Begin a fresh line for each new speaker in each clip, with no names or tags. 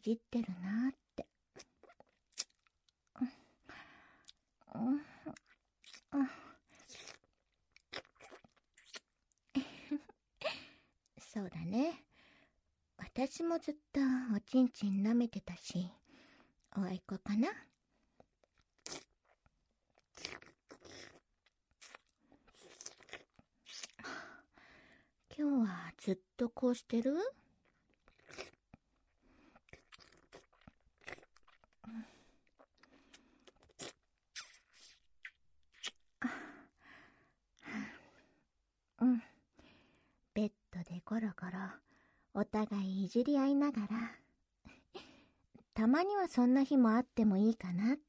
じってるなって。そうだね。私もずっとおちんちん舐めてたし、おあいこかな。今日はずっとこうしてる？うん。ベッドでゴロゴロお互いいじり合いながら、たまにはそんな日もあってもいいかなって。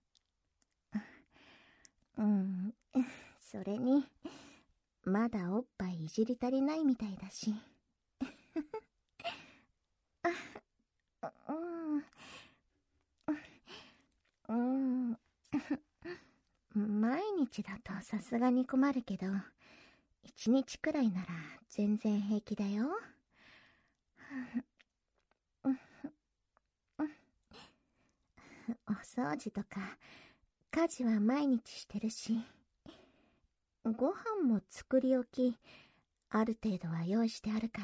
それにまだおっぱいいじり足りないみたいだし。毎日だとさすがに困るけど、一日くらいなら全然平気だよ。お掃除とか家事は毎日してるし、ご飯も作り置きある程度は用意してあるから。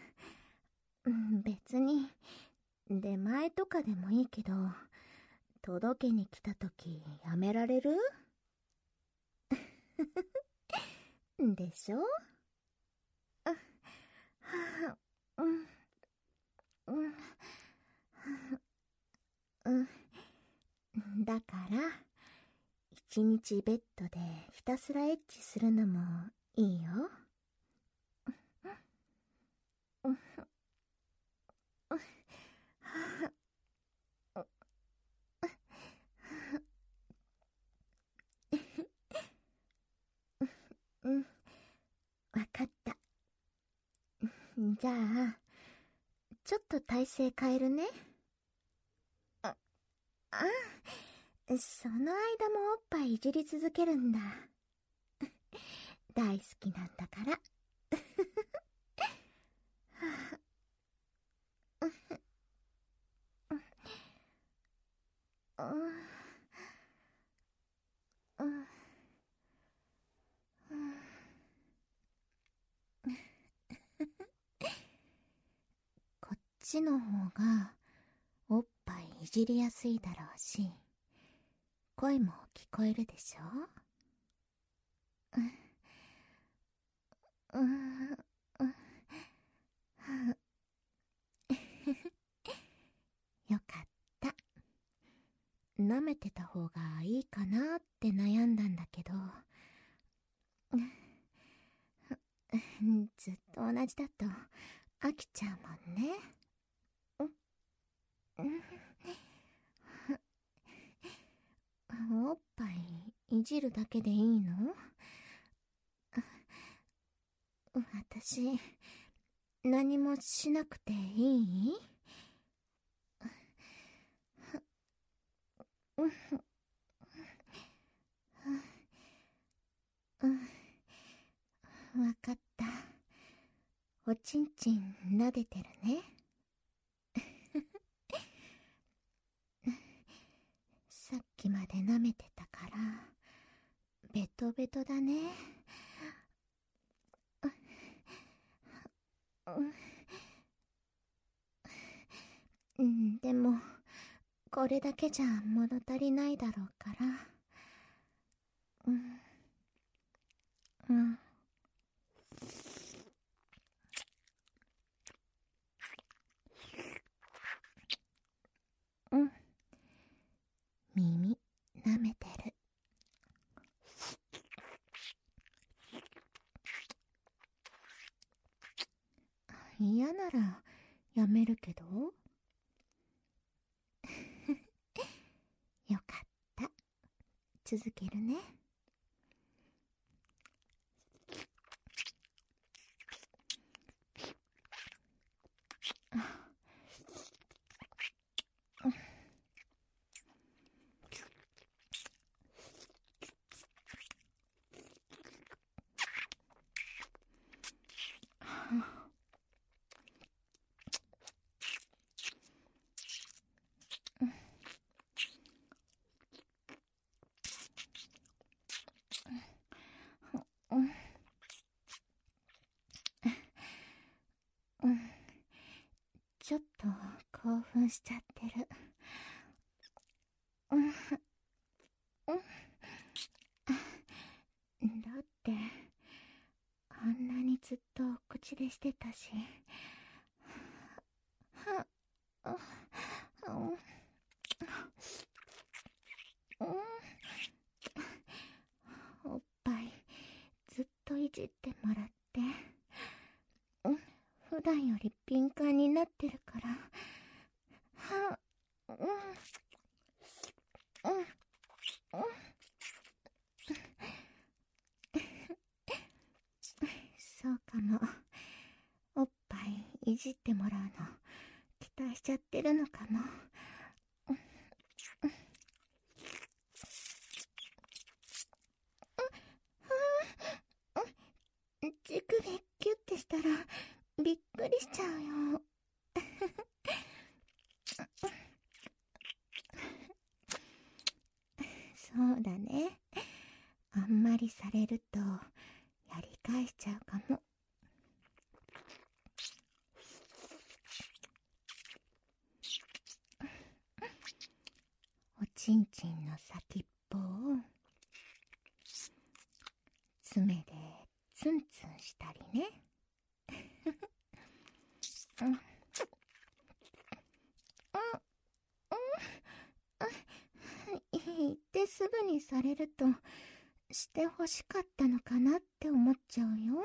別に出前とかでもいいけど、届けに来た時やめられる？でしょ？だから一日ベッドでひたすらエッチするのもいいよ。わかった。じゃあちょっと体勢変えるね。その間もおっぱいいじり続けるんだ。大好きなんだから。こっちの方がおっぱいいじりやすいだろうし、声も聞こえるでしょ？よかった。舐めてた方がいいかなって悩んだんだけど、ずっと同じだと飽きちゃうもんね。おっぱいいじるだけでいいの？私、何もしなくていい？わかった。おちんちん撫でてるね。さっきまで舐めてたから、ベトベトだね。でも、これだけじゃ物足りないだろうから。耳舐めてる。嫌ならやめるけど。よかった。続けるね。 ちょっと興奮しちゃってる。だってあんなにずっと口でしてたし。おっぱいずっといじってもらって、普段より敏感になってるから。そうかも。おっぱいいじってもらうの期待しちゃってるのかも。乳首キュッてしたらびっくりしちゃうよ。そうだね。あんまりされるとやり返しちゃうかも。おちんちんの先っぽを爪でツンツンしたりね。言ってすぐにされるとしてほしかったのかなって思っちゃうよ。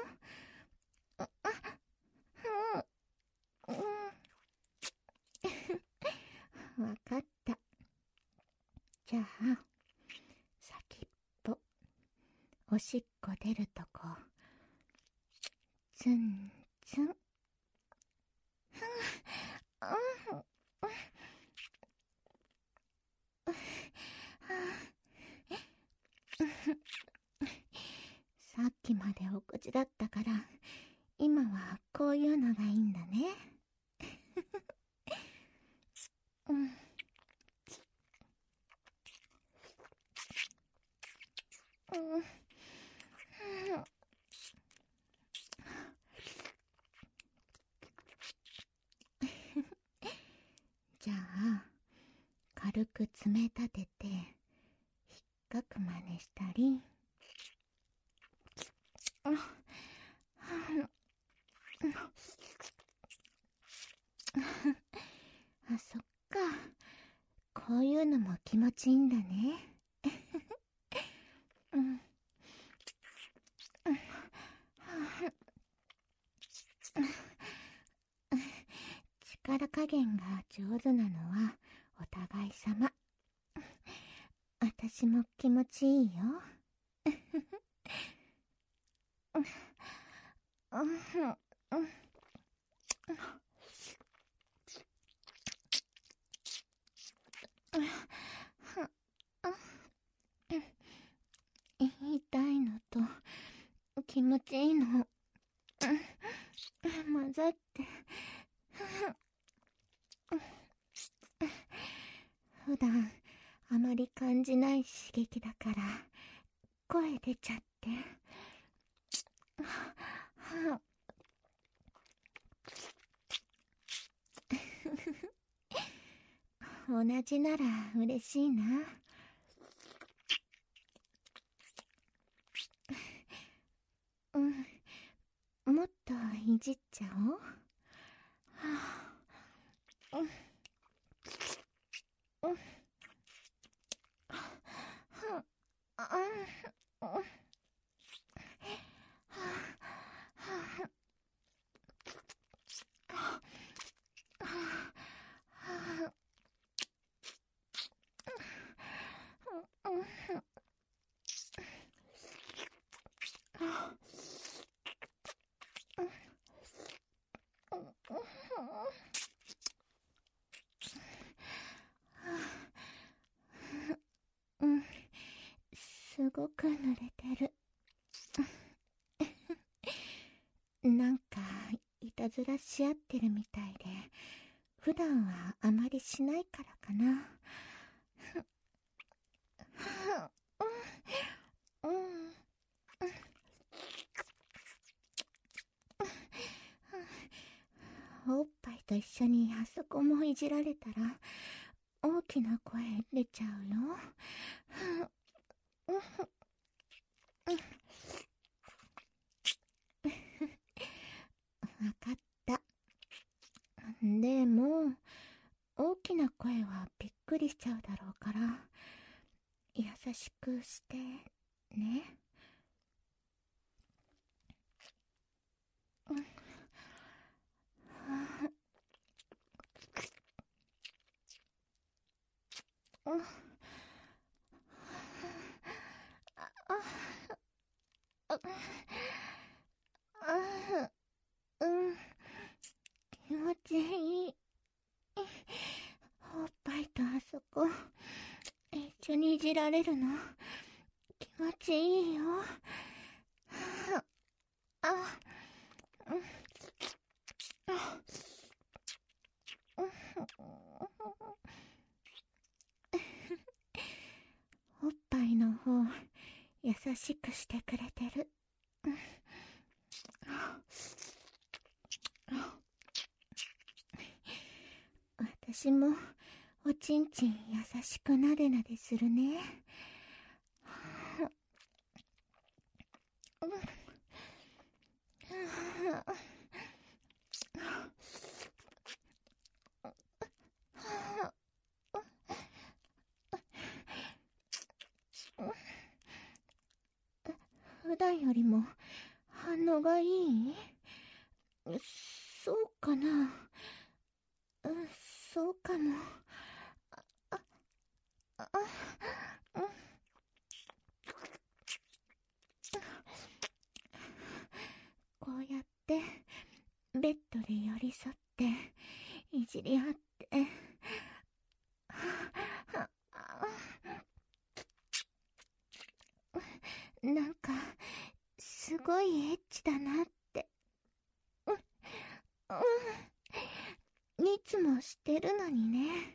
わかった。じゃあ先っぽ、おしっこ出るとこツンツン。さっきまでお口だったから今はこういうのがいいんだね。じゃあ軽く爪立てて引っかく真似したり。あ、そっか。こういうのも気持ちいいんだね。力加減が上手なのはお互い様。私も気持ちいいよ。痛いのと気持ちいいの混ざって普段あまり感じない刺激だから声出ちゃって同じなら嬉しいな。もっといじっちゃおう。すごく濡れてる。なんかいたずらし合ってるみたいで普段はあまりしないからかな。おっぱいと一緒にあそこもいじられたら大きな声出ちゃうよ。わかった。でも大きな声はびっくりしちゃうだろうから、優しくしてね。気持ちいい。おっぱいとあそこ一緒にいじられるの気持ちいいよ。おっぱいの方優しくしてくれてる。私もおちんちん優しくなでなでするね。普段よりも反応がいい？そうかな。そうかも。こうやってベッドで寄り添っていじり合ってなんかすごいエッチだなって。いつもしてるのにね。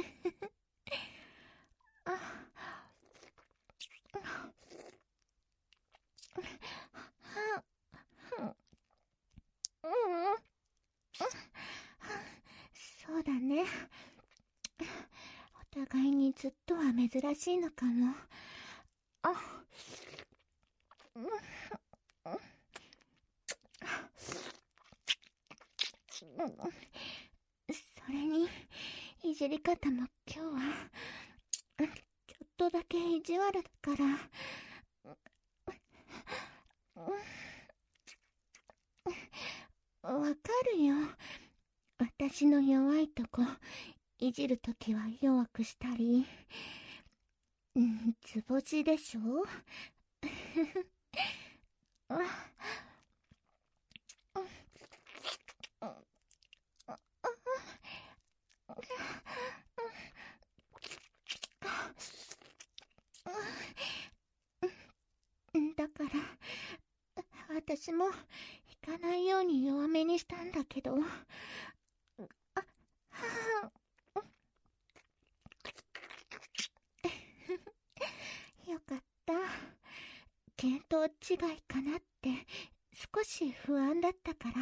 そうだね。お互いにずっとは珍しいのかも。それにいじり方も今日はちょっとだけ意地悪だからわかるよ。私の弱いとこいじるときは弱くしたり、図星でしょ。だから私も引かないように弱めにしたんだけど、よかった。見当違いかなって少し不安だったから。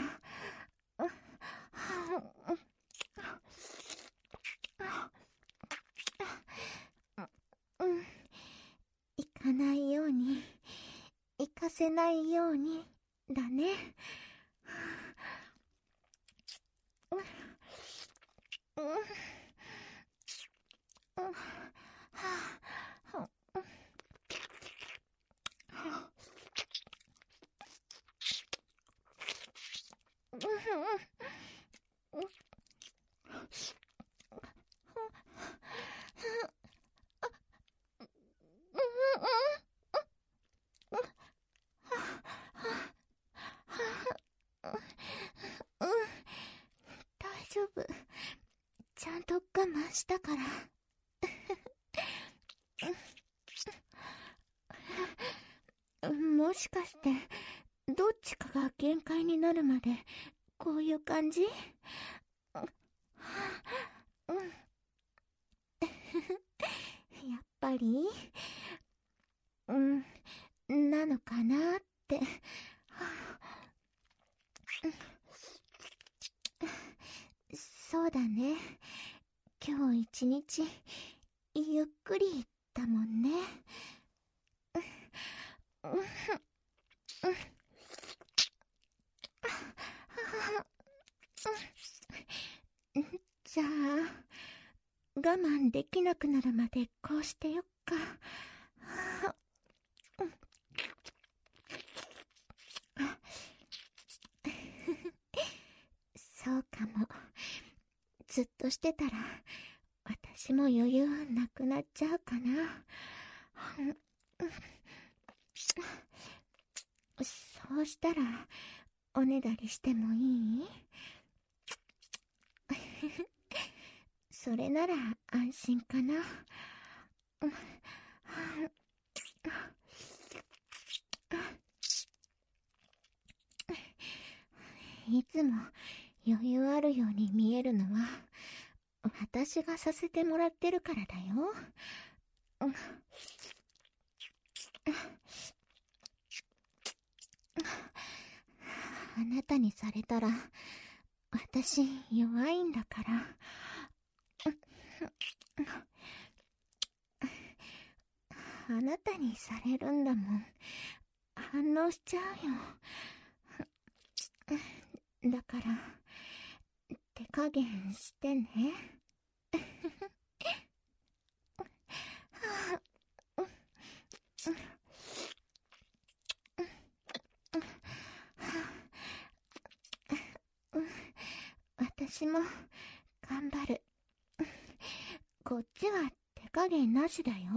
行かないように、行かせないようにだね。大丈夫。ちゃんと我慢したから。もしかしてどっちかが限界になるまでこういう感じ？やっぱりなのかなって。 そうだね。今日一日ゆっくりだもんね。じゃあ我慢できなくなるまでこうしてよっか。そうかも。ずっとしてたら私も余裕なくなっちゃうかな。そうしたらおねだりしてもいい？それなら安心かな。いつも余裕あるように見えるのは私がさせてもらってるからだよ。あなたにされたら私弱いんだから。あなたにされるんだもん。反応しちゃうよ。だから手加減してね。私も頑張る。こっちは手加減なしだよ。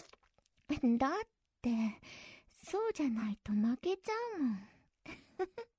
だってそうじゃないと負けちゃうもん。